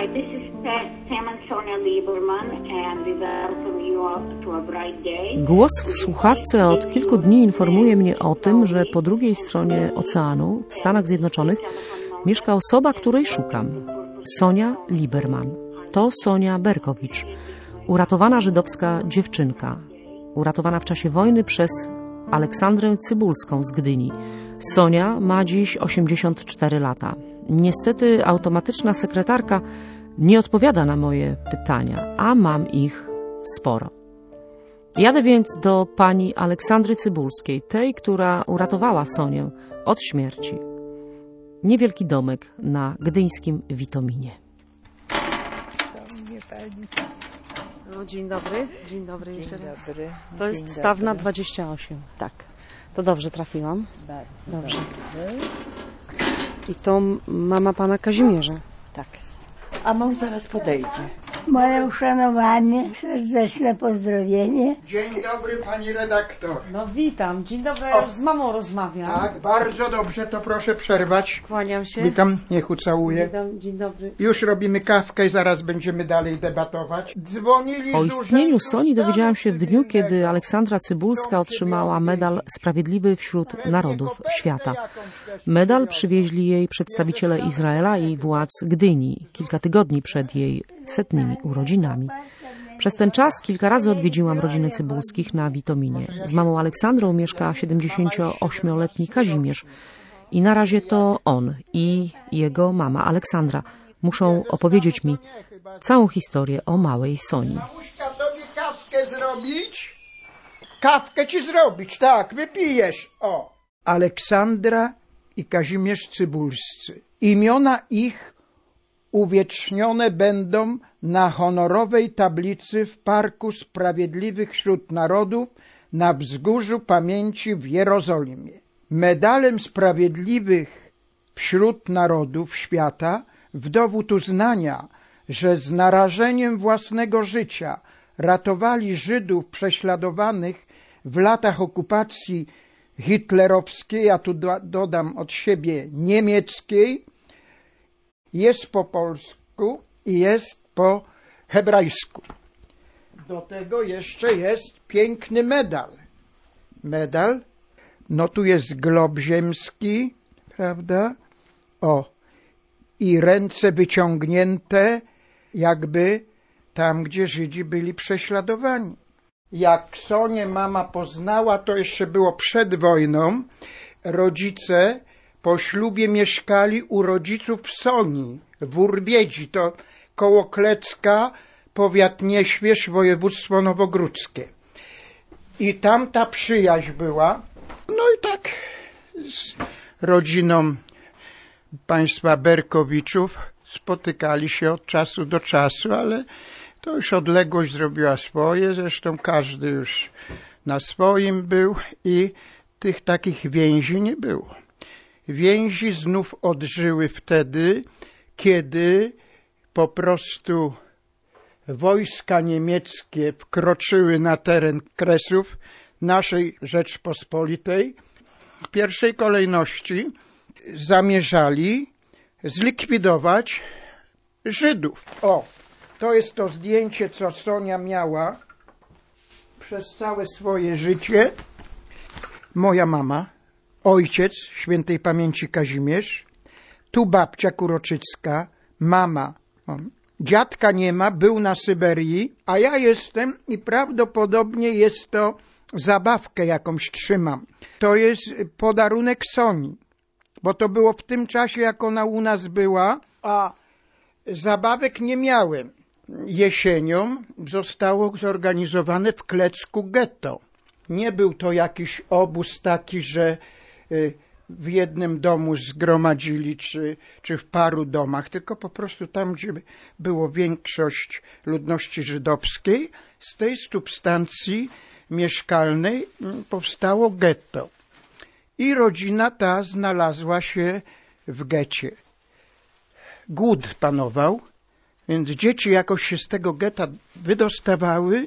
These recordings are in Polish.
Hi, this is Sam and Sonia Lieberman, and we welcome you all to a bright day. Głos w słuchawce od kilku dni informuje mnie o tym, że po drugiej stronie oceanu, w Stanach Zjednoczonych, mieszka osoba, której szukam. Sonia Lieberman. To Sonia Berkowicz, uratowana żydowska dziewczynka, uratowana w czasie wojny przez Aleksandrę Cybulską z Gdyni. Sonia ma dziś 84 lata. Niestety automatyczna sekretarka nie odpowiada na moje pytania, a mam ich sporo. Jadę więc do pani Aleksandry Cybulskiej, tej, która uratowała Sonię od śmierci. Niewielki domek na gdyńskim Witominie. No, dzień dobry. Dzień dobry jeszcze raz. To jest Stawna 28. Tak. To dobrze trafiłam. Dobrze. I to mama pana Kazimierza. Tak. A mąż zaraz podejdzie. Moje uszanowanie, serdeczne pozdrowienie. Dzień dobry, pani redaktor. No witam. Dzień dobry, ja już z mamą rozmawiam. Tak, bardzo dobrze, to proszę przerwać. Kłaniam się. Witam, niech ucałuję. Witam, dzień dobry. Już robimy kawkę i zaraz będziemy dalej debatować. Dzwonili O z istnieniu urzędu Soni dowiedziałam się w dniu, Cywilnego. kiedy Aleksandra Cybulska otrzymała medal Sprawiedliwy wśród Narodów Świata. Medal przywieźli jej przedstawiciele Izraela i władz Gdyni kilka tygodni przed jej 100 urodzinami. Przez ten czas kilka razy odwiedziłam rodziny Cybulskich na Witominie. Z mamą Aleksandrą mieszka 78-letni Kazimierz i na razie to on i jego mama Aleksandra muszą opowiedzieć mi całą historię o małej Soni. Mamuśka, tobie kawkę zrobić? Kawkę ci zrobić, tak, wypijesz. O. Aleksandra i Kazimierz Cybulscy. Imiona ich uwiecznione będą na honorowej tablicy w Parku Sprawiedliwych wśród Narodów na Wzgórzu Pamięci w Jerozolimie. Medalem Sprawiedliwych wśród Narodów Świata w dowód uznania, że z narażeniem własnego życia ratowali Żydów prześladowanych w latach okupacji hitlerowskiej, a tu dodam od siebie niemieckiej, jest po polsku i jest po hebrajsku. Do tego jeszcze jest piękny medal. Medal, no tu jest glob ziemski, prawda? O, i ręce wyciągnięte, jakby tam, gdzie Żydzi byli prześladowani. Jak Sonię mama poznała, to jeszcze było przed wojną, rodzice po ślubie mieszkali u rodziców w Sonii, w Urbiedzi, to koło Klecka, powiat Nieśwież, województwo nowogródzkie. I tam ta przyjaźń była. No i tak z rodziną państwa Berkowiczów spotykali się od czasu do czasu, ale to już odległość zrobiła swoje, zresztą każdy już na swoim był i tych takich więzi nie było. Więzi znów odżyły wtedy, kiedy po prostu wojska niemieckie wkroczyły na teren Kresów naszej Rzeczpospolitej. W pierwszej kolejności zamierzali zlikwidować Żydów. O, to jest to zdjęcie, co Sonia miała przez całe swoje życie. Moja mama, ojciec świętej pamięci Kazimierz, tu babcia Kuroczycka, mama. Dziadka nie ma, był na Syberii, a ja jestem i prawdopodobnie jest to zabawkę jakąś trzymam. To jest podarunek Soni, bo to było w tym czasie, jak ona u nas była, a zabawek nie miałem. Jesienią zostało zorganizowane w Klecku getto. Nie był to jakiś obóz taki, że w jednym domu zgromadzili, czy w paru domach, tylko po prostu tam, gdzie było większość ludności żydowskiej, z tej substancji mieszkalnej powstało getto. I rodzina ta znalazła się w getcie. Głód panował, więc dzieci jakoś się z tego getta wydostawały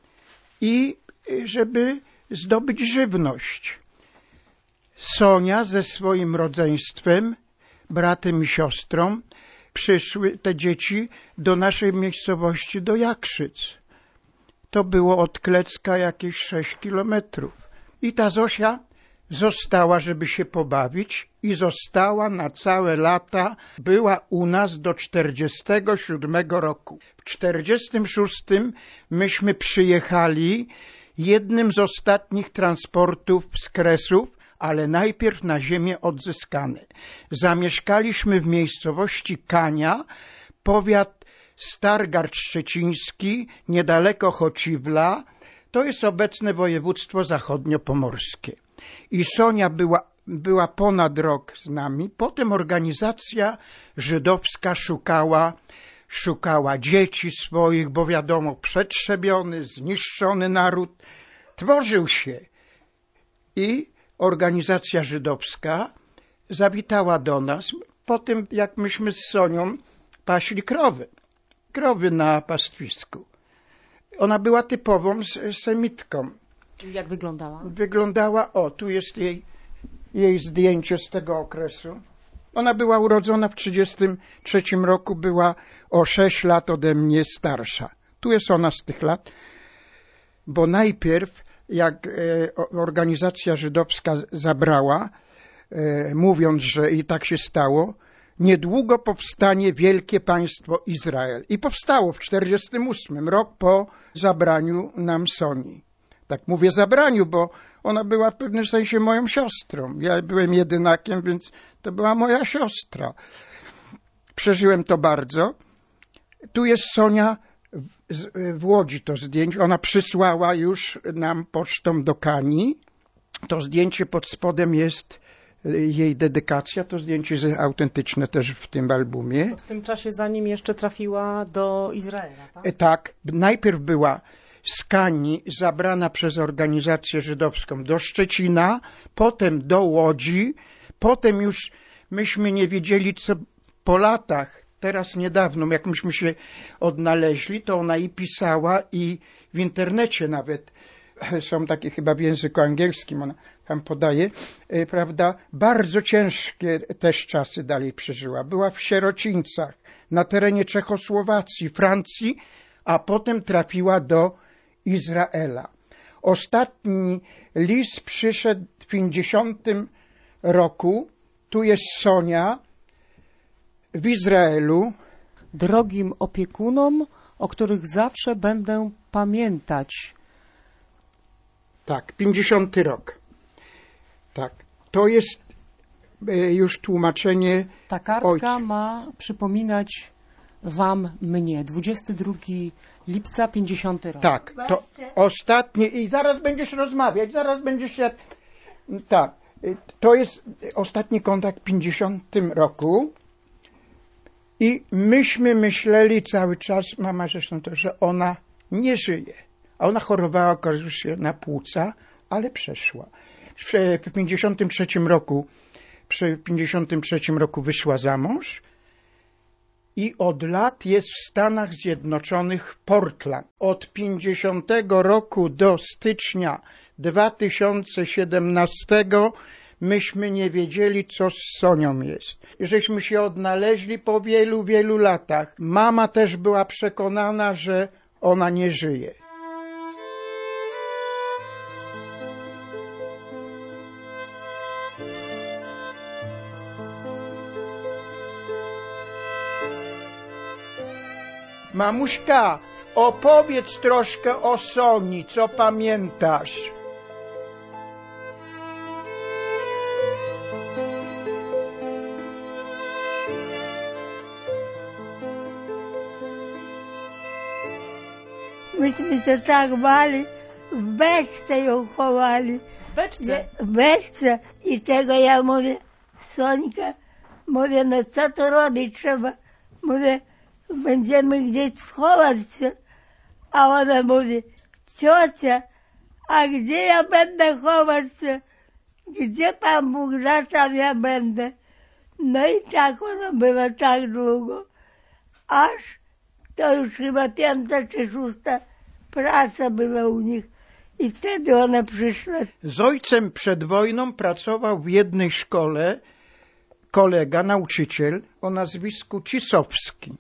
i żeby zdobyć żywność. Sonia ze swoim rodzeństwem, bratem i siostrą, przyszły te dzieci do naszej miejscowości, do Jakrzyc. To było od Klecka jakieś 6 kilometrów. I ta Zosia została, żeby się pobawić i została na całe lata. Była u nas do 47 roku. W 46 myśmy przyjechali jednym z ostatnich transportów z Kresów, ale najpierw na ziemię odzyskane. Zamieszkaliśmy w miejscowości Kania, powiat Stargard Szczeciński, niedaleko Chociwla. To jest obecne województwo zachodniopomorskie. I Sonia była ponad rok z nami. Potem organizacja żydowska szukała dzieci swoich, bo wiadomo, przetrzebiony, zniszczony naród tworzył się. I organizacja żydowska zawitała do nas po tym, jak myśmy z Sonią paśli krowy na pastwisku. Ona była typową semitką. Jak wyglądała? Wyglądała, tu jest jej zdjęcie z tego okresu. Ona była urodzona w 1933 roku, była o 6 lat ode mnie starsza. Tu jest ona z tych lat, bo najpierw, jak organizacja żydowska zabrała, mówiąc, że i tak się stało, niedługo powstanie wielkie państwo Izrael. I powstało w 1948, rok po zabraniu nam Sonii. Tak mówię zabraniu, bo ona była w pewnym sensie moją siostrą. Ja byłem jedynakiem, więc to była moja siostra. Przeżyłem to bardzo. Tu jest Sonia w Łodzi to zdjęcie. Ona przysłała już nam pocztą do Kanii. To zdjęcie pod spodem jest jej dedykacja. To zdjęcie jest autentyczne też w tym albumie. W tym czasie, zanim jeszcze trafiła do Izraela, tak? Tak. Najpierw była z Kanii zabrana przez organizację żydowską do Szczecina, potem do Łodzi, potem już myśmy nie wiedzieli, co po latach, teraz niedawno, jak myśmy się odnaleźli, to ona i pisała, i w internecie nawet, są takie chyba w języku angielskim, ona tam podaje, prawda, bardzo ciężkie też czasy dalej przeżyła. Była w sierocińcach, na terenie Czechosłowacji, Francji, a potem trafiła do Izraela. Ostatni list przyszedł w 50 roku. Tu jest Sonia w Izraelu. Drogim opiekunom, o których zawsze będę pamiętać. Tak, 50 rok. Tak, to jest już tłumaczenie. Ta kartka ojca ma przypominać wam mnie. 22 lipca, 50 rok. Tak, to ostatnie i zaraz będziesz rozmawiać, zaraz będziesz się. Tak, to jest ostatni kontakt w 50 roku i myśmy myśleli cały czas, mama zresztą to, że ona nie żyje. A ona chorowała, okazuje się, na płuca, ale przeszła. W 53 roku, przy 53 roku wyszła za mąż i od lat jest w Stanach Zjednoczonych w Portland. Od 50 roku do stycznia 2017 myśmy nie wiedzieli, co z Sonią jest. Żeśmy się odnaleźli po wielu, wielu latach. Mama też była przekonana, że ona nie żyje. Mamuśka, opowiedz troszkę o Soni, co pamiętasz? Myśmy się tak bali, w beczce ją chowali. W beczce? W beczce. I tego ja mówię, Sońka, mówię, no co tu robić trzeba? Mówię, będziemy gdzieś schować się. A ona mówi, ciocia, a gdzie ja będę chować się? Gdzie Pan Bóg da, tam ja będę. No i tak ona była tak długo, aż to już chyba 5. czy 6. praca była u nich. I wtedy ona przyszła. Z ojcem przed wojną pracował w jednej szkole, kolega, nauczyciel o nazwisku Cisowski.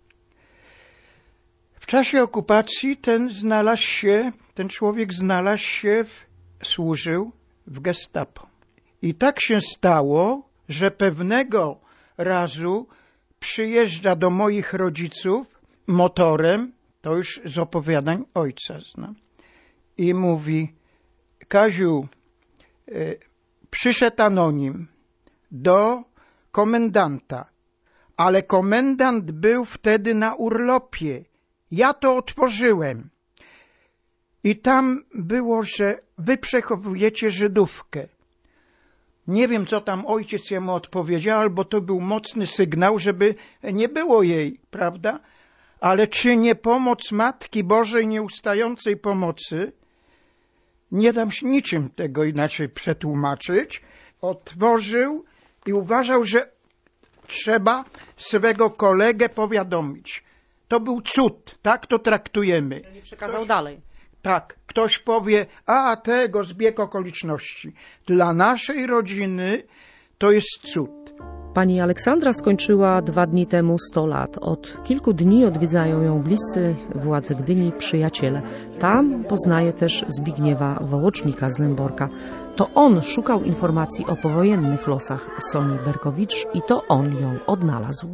W czasie okupacji ten człowiek służył w Gestapo. I tak się stało, że pewnego razu przyjeżdża do moich rodziców motorem, to już z opowiadań ojca znam, i mówi: Kaziu, przyszedł anonim do komendanta, ale komendant był wtedy na urlopie. Ja to otworzyłem. I tam było, że wy przechowujecie Żydówkę. Nie wiem, co tam ojciec jemu odpowiedział, albo to był mocny sygnał, żeby nie było jej, prawda? Ale czy nie pomoc Matki Bożej, nieustającej pomocy? Nie dam się niczym tego inaczej przetłumaczyć. Otworzył i uważał, że trzeba swego kolegę powiadomić. To był cud, tak to traktujemy. Nie przekazał dalej. Tak, ktoś powie, a tego zbieg okoliczności. Dla naszej rodziny to jest cud. Pani Aleksandra skończyła 2 dni temu 100 lat. Od kilku dni odwiedzają ją bliscy władze Gdyni przyjaciele. Tam poznaje też Zbigniewa Wołocznika z Lęborka. To on szukał informacji o powojennych losach Soni Berkowicz i to on ją odnalazł.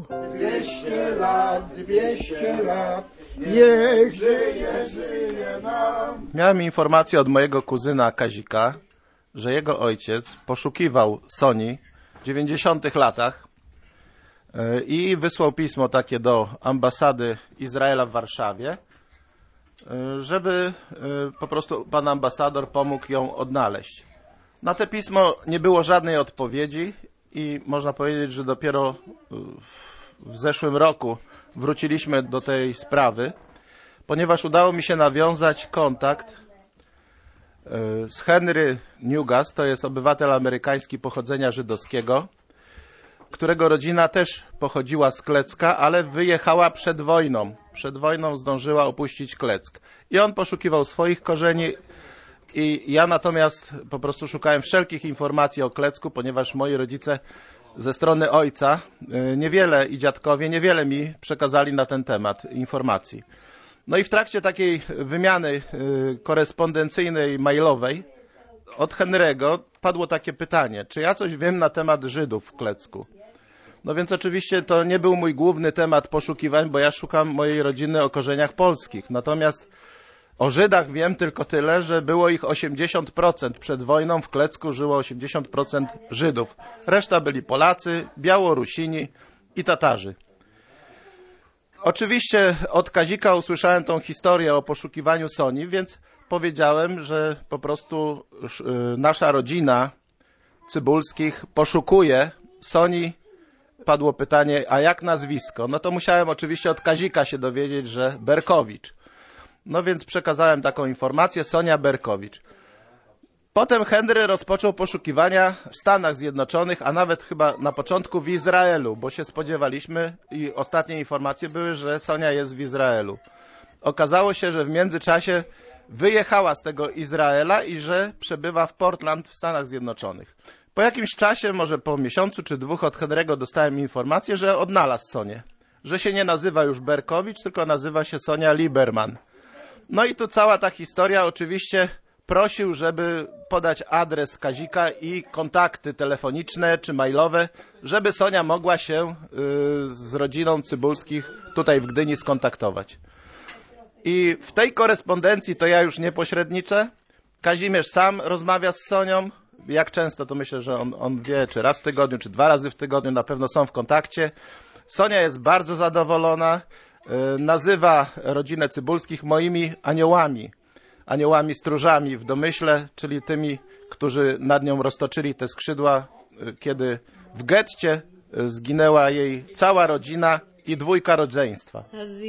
200 lat, niech żyje nam. Miałem informację od mojego kuzyna Kazika, że jego ojciec poszukiwał Soni w 90 latach i wysłał pismo takie do ambasady Izraela w Warszawie, żeby po prostu pan ambasador pomógł ją odnaleźć. Na to pismo nie było żadnej odpowiedzi i można powiedzieć, że dopiero w zeszłym roku wróciliśmy do tej sprawy, ponieważ udało mi się nawiązać kontakt z Henry Newgas, to jest obywatel amerykański pochodzenia żydowskiego, którego rodzina też pochodziła z Klecka, ale wyjechała przed wojną. Przed wojną zdążyła opuścić Kleck. I on poszukiwał swoich korzeni i ja natomiast po prostu szukałem wszelkich informacji o Klecku, ponieważ moi rodzice ze strony ojca niewiele i dziadkowie niewiele mi przekazali na ten temat informacji. No i w trakcie takiej wymiany korespondencyjnej, mailowej od Henry'ego padło takie pytanie, czy ja coś wiem na temat Żydów w Klecku. No więc oczywiście to nie był mój główny temat poszukiwań, bo ja szukam mojej rodziny o korzeniach polskich. Natomiast o Żydach wiem tylko tyle, że było ich 80%. Przed wojną w Klecku żyło 80% Żydów. Reszta byli Polacy, Białorusini i Tatarzy. Oczywiście od Kazika usłyszałem tą historię o poszukiwaniu Soni, więc powiedziałem, że po prostu nasza rodzina Cybulskich poszukuje Soni. Padło pytanie, a jak nazwisko? No to musiałem oczywiście od Kazika się dowiedzieć, że Berkowicz. No więc przekazałem taką informację, Sonia Berkowicz. Potem Henry rozpoczął poszukiwania w Stanach Zjednoczonych, a nawet chyba na początku w Izraelu, bo się spodziewaliśmy i ostatnie informacje były, że Sonia jest w Izraelu. Okazało się, że w międzyczasie wyjechała z tego Izraela i że przebywa w Portland w Stanach Zjednoczonych. Po jakimś czasie, może po miesiącu czy 2 od Henry'ego dostałem informację, że odnalazł Sonię. Że się nie nazywa już Berkowicz, tylko nazywa się Sonia Lieberman. No i tu cała ta historia, oczywiście prosił, żeby podać adres Kazika i kontakty telefoniczne czy mailowe, żeby Sonia mogła się z rodziną Cybulskich tutaj w Gdyni skontaktować. I w tej korespondencji to ja już nie pośredniczę. Kazimierz sam rozmawia z Sonią. Jak często, to myślę, że on wie, czy raz w tygodniu, czy 2 razy w tygodniu, na pewno są w kontakcie. Sonia jest bardzo zadowolona. Nazywa rodzinę Cybulskich moimi aniołami. Aniołami stróżami w domyśle, czyli tymi, którzy nad nią roztoczyli te skrzydła, kiedy w getcie zginęła jej cała rodzina i 2 rodzeństwa.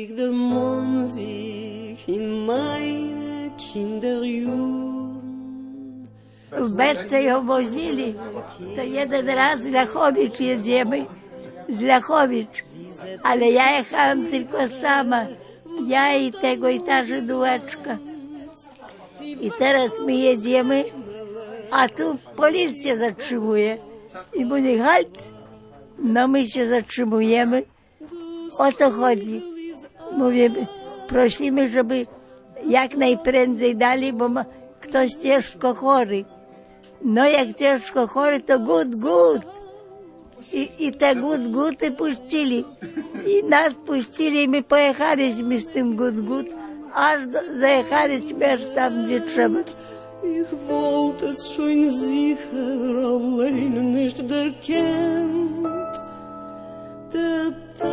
W beczce ją wozili, to jeden raz z Lachowicz jedziemy, z Lachowicz, ale ja jechałam tylko sama, ja i ta Żydóweczka. I teraz my jedziemy, a tu policja zatrzymuje i mówi, halt, No my się zatrzymujemy. O co chodzi? Mówię, prosimy, żeby jak najprędzej dali, bo ma ktoś ciężko chory. No jak ciężko chory, to gut. I te guty puścili. I nas puścili i my pojechaliśmy z tym gut, aż zajechaliśmy aż tam, gdzie trzeba. Ich wollte es schon sicher allein nicht erkennt. Der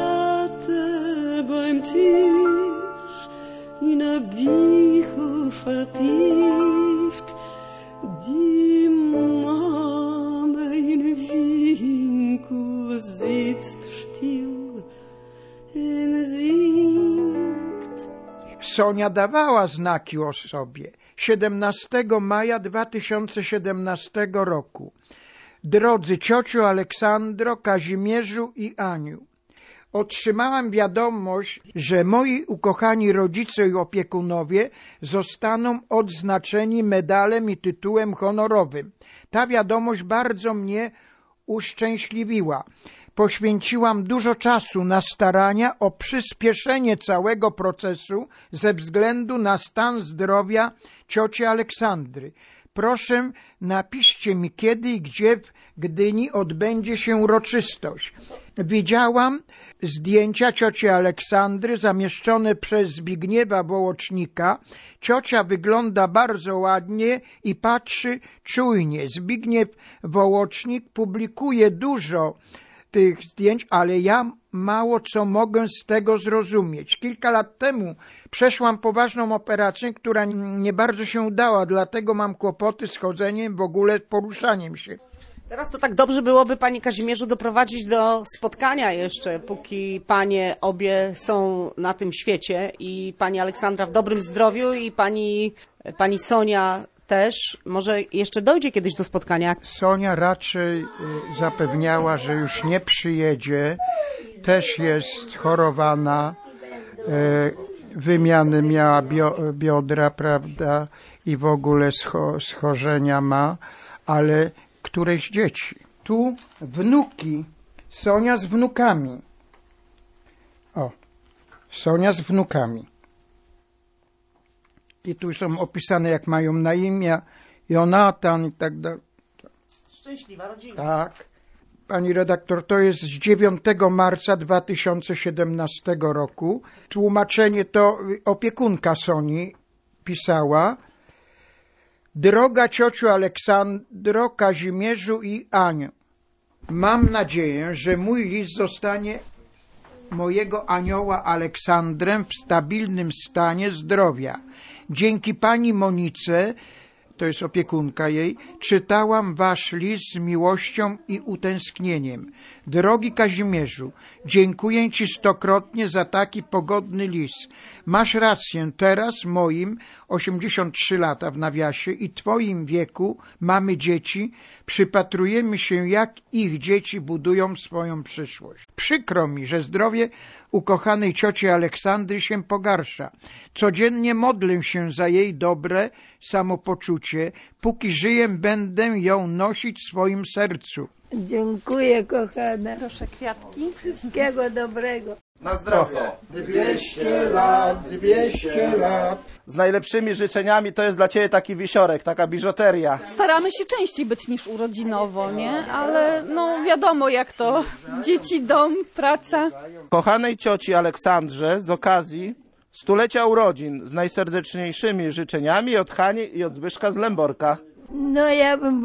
Tate beim Tisch in a Bücher vertieft. Die Mama in Winkel sitzt still und singt. Sonia dawała znaki o sobie. 17 maja 2017 roku. Drodzy ciociu Aleksandro, Kazimierzu i Aniu, otrzymałam wiadomość, że moi ukochani rodzice i opiekunowie zostaną odznaczeni medalem i tytułem honorowym. Ta wiadomość bardzo mnie uszczęśliwiła. Poświęciłam dużo czasu na starania o przyspieszenie całego procesu ze względu na stan zdrowia cioci Aleksandry. Proszę, napiszcie mi, kiedy i gdzie w Gdyni odbędzie się uroczystość. Widziałam zdjęcia cioci Aleksandry zamieszczone przez Zbigniewa Wołocznika. Ciocia wygląda bardzo ładnie i patrzy czujnie. Zbigniew Wołocznik publikuje dużo tych zdjęć, ale ja mało co mogę z tego zrozumieć. Kilka lat temu przeszłam poważną operację, która nie bardzo się udała, dlatego mam kłopoty z chodzeniem, w ogóle poruszaniem się. Teraz to tak dobrze byłoby, panie Kazimierzu, doprowadzić do spotkania jeszcze, póki panie obie są na tym świecie i pani Aleksandra w dobrym zdrowiu i pani Sonia też. Może jeszcze dojdzie kiedyś do spotkania. Sonia raczej zapewniała, że już nie przyjedzie. Też jest chorowana. Wymiany miała biodra, prawda, i w ogóle schorzenia ma, ale któreś dzieci. Tu wnuki. Sonia z wnukami. O, Sonia z wnukami. I tu są opisane, jak mają na imię, Jonatan i tak dalej. Szczęśliwa rodzina. Tak. Pani redaktor, to jest z 9 marca 2017 roku. Tłumaczenie to opiekunka Soni pisała. Droga ciociu Aleksandro, Kazimierzu i Aniu, mam nadzieję, że mój list zostanie mojego anioła Aleksandrem w stabilnym stanie zdrowia. Dzięki pani Monice, to jest opiekunka jej, czytałam wasz list z miłością i utęsknieniem. Drogi Kazimierzu, dziękuję ci stokrotnie za taki pogodny list. Masz rację, teraz moim 83 lata w nawiasie i twoim wieku mamy dzieci, przypatrujemy się, jak ich dzieci budują swoją przyszłość. Przykro mi, że zdrowie ukochanej cioci Aleksandry się pogarsza. Codziennie modlę się za jej dobre samopoczucie. Póki żyję, będę ją nosić w swoim sercu. Dziękuję, kochana. Proszę kwiatki. Wszystkiego dobrego. Na zdrowie. 200 lat, 200 lat. Z najlepszymi życzeniami. To jest dla ciebie taki wisiorek, taka biżuteria. Staramy się częściej być niż urodzinowo, nie? Ale no wiadomo jak to. Dzieci, dom, praca. Kochanej cioci Aleksandrze z okazji stulecia urodzin z najserdeczniejszymi życzeniami od Hani i od Zbyszka z Lęborka. No ja bym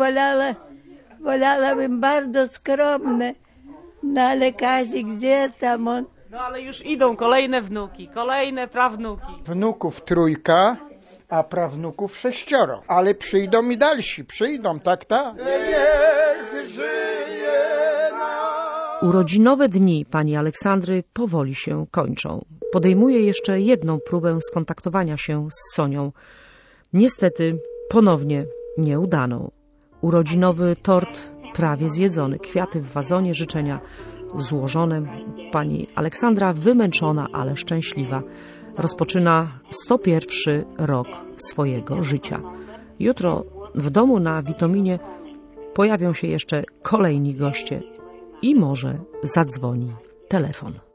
wolałabym bardzo skromne. No ale Kazik, gdzie tam on? No ale już idą kolejne wnuki, kolejne prawnuki. Wnuków 3, a prawnuków 6. Ale przyjdą i dalsi, przyjdą, tak? Niech żyje nam. Urodzinowe dni pani Aleksandry powoli się kończą. Podejmuje jeszcze jedną próbę skontaktowania się z Sonią. Niestety ponownie nieudaną. Urodzinowy tort prawie zjedzony, kwiaty w wazonie, życzenia złożone. Pani Aleksandra wymęczona, ale szczęśliwa. Rozpoczyna 101 rok swojego życia. Jutro w domu na Witominie pojawią się jeszcze kolejni goście. i może zadzwoni telefon.